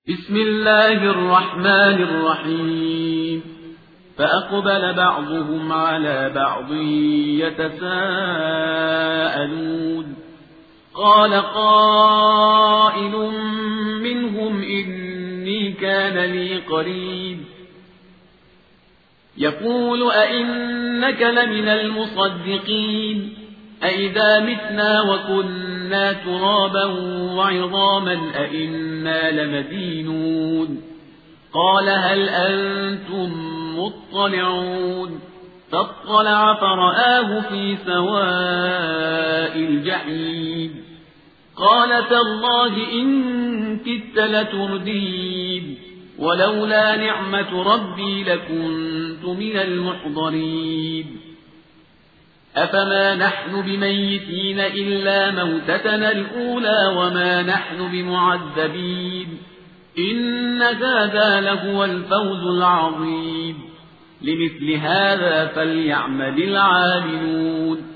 بسم الله الرحمن الرحيم فأقبل بعضهم على بعض يتساءلون قال قائل منهم إني كان لي قريب يقول أئنك لمن المصدقين أئذا متنا وكنا ترابا وعظاما أئنا لمدينون قال هل أنتم مطلعون فاطلع فرآه في سواء الجحيم قال تالله إن كدت لتردين ولولا نعمة ربي لكنت من المحضرين أفما نحن بميتين إلا موتتنا الأولى وما نحن بمعذبين إن هذا لهو الفوز العظيم لمثل هذا فليعمل العاملون